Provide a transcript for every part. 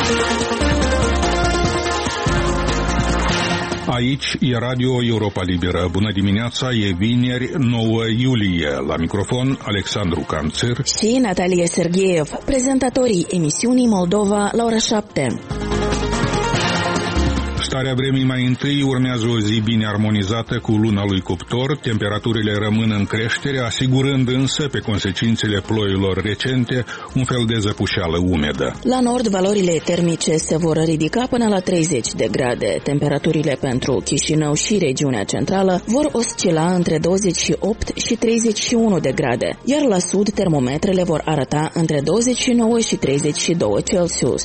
Aici e Radio Europa Liberă. Bună dimineața, e vineri, 9 iulie. La microfon, Alexandru Canțir și Natalia Sergeev, prezentatorii emisiunii Moldova la ora 7. Starea vremii mai întâi urmează o zi bine armonizată cu luna lui Cuptor. Temperaturile rămân în creștere, asigurând însă pe consecințele ploilor recente un fel de zăpușeală umedă. La nord, valorile termice se vor ridica până la 30 de grade. Temperaturile pentru Chișinău și regiunea centrală vor oscila între 28 și 31 de grade, iar la sud termometrele vor arăta între 29 și 32 Celsius.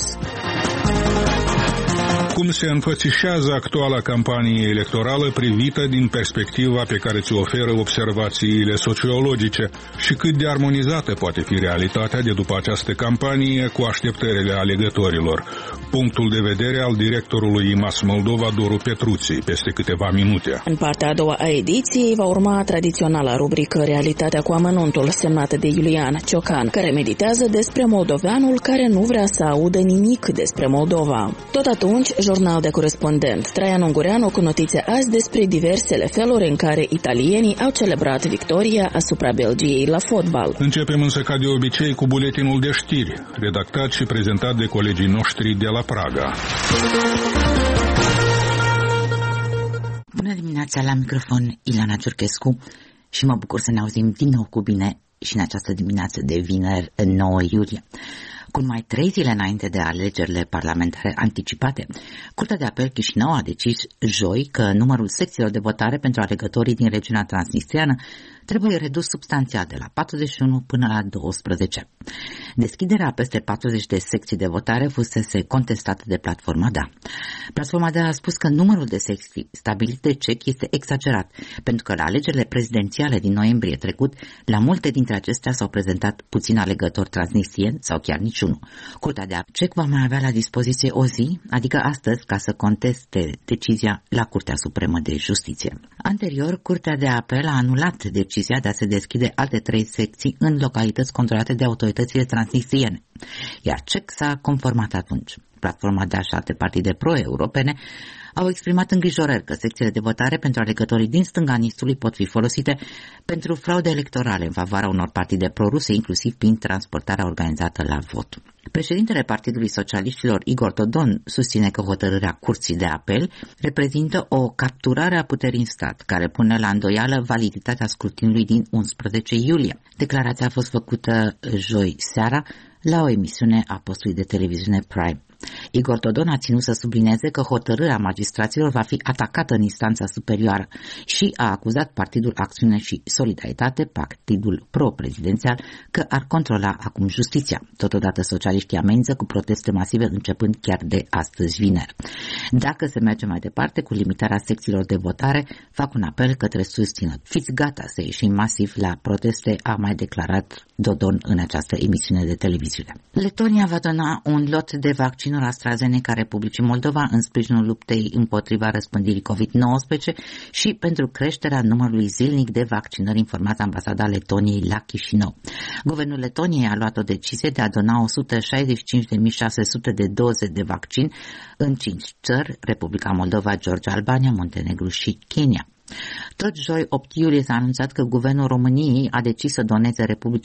Cum se înfățișează actuala campanie electorală privită din perspectiva pe care ți-o oferă observațiile sociologice și cât de armonizată poate fi realitatea de după această campanie cu așteptările alegătorilor? Punctul de vedere al directorului IMAS Moldova, Doru Petruții, peste câteva minute. În partea a doua a ediției va urma tradiționala rubrică Realitatea cu amănuntul, semnată de Iulian Ciocan, care meditează despre moldoveanul care nu vrea să audă nimic despre Moldova. Tot atunci, jurnal de corespondent Traian Ungureanu cu notițe azi despre diversele feluri în care italienii au celebrat victoria asupra Belgiei la fotbal. Începem însă ca de obicei cu buletinul de știri, redactat și prezentat de colegii noștri de la Praga. Bună dimineața, la microfon Ilana Ciurchescu și mă bucur să ne auzim din nou cu bine și în această dimineață de vineri 9 iulie. Cu numai 3 zile înainte de alegerile parlamentare anticipate, Curtea de Apel Chișinău a decis joi că numărul secțiilor de votare pentru alegătorii din regiunea transnistreană trebuie redus substanțial de la 41 până la 12. Deschiderea peste 40 de secții de votare fusese contestată de Platforma DA. Platforma DA a spus că numărul de secții stabilit de CEC este exagerat, pentru că la alegerile prezidențiale din noiembrie trecut, la multe dintre acestea s-au prezentat puțini alegători transnistrieni sau chiar niciunul. Curtea de CEC va mai avea la dispoziție o zi, adică astăzi, ca să conteste decizia la Curtea Supremă de Justiție. Anterior, Curtea de Apel a anulat decizia de a se deschide alte 3 secții în localități controlate de autoritățile transnistriene, iar CEC s-a conformat atunci. Platforma DA și alte partide pro-europene au exprimat îngrijorări că secțiile de votare pentru alegătorii din stânga Nistului pot fi folosite pentru fraude electorale în favoarea unor partide proruse, inclusiv prin transportarea organizată la vot. Președintele Partidului Socialiștilor, Igor Dodon, susține că hotărârea Curții de Apel reprezintă o capturare a puterii în stat, care pune la îndoială validitatea scrutinului din 11 iulie. Declarația a fost făcută joi seara la o emisiune a postului de televiziune Prime. Igor Dodon a ținut să sublinieze că hotărârea magistraților va fi atacată în instanța superioară și a acuzat Partidul Acțiune și Solidaritate, partidul pro-prezidențial, că ar controla acum justiția. Totodată socialiștii amenință cu proteste masive începând chiar de astăzi vineri. Dacă se merge mai departe cu limitarea secțiilor de votare, fac un apel către susținători. Fiți gata să ieșim masiv la proteste, a mai declarat Dodon în această emisiune de televiziune. Letonia va dona un lot de vaccinuri AstraZeneca Republicii Moldova în sprijinul luptei împotriva răspândirii COVID-19 și pentru creșterea numărului zilnic de vaccinări, informează ambasada Letoniei la Chișinău. Guvernul Letoniei a luat o decizie de a dona 165.600 de doze de vaccin în 5 țări, Republica Moldova, Georgia, Albania, Muntenegru și Kenya. Tot joi, 8 iulie, s-a anunțat că guvernul României a decis să doneze Republicii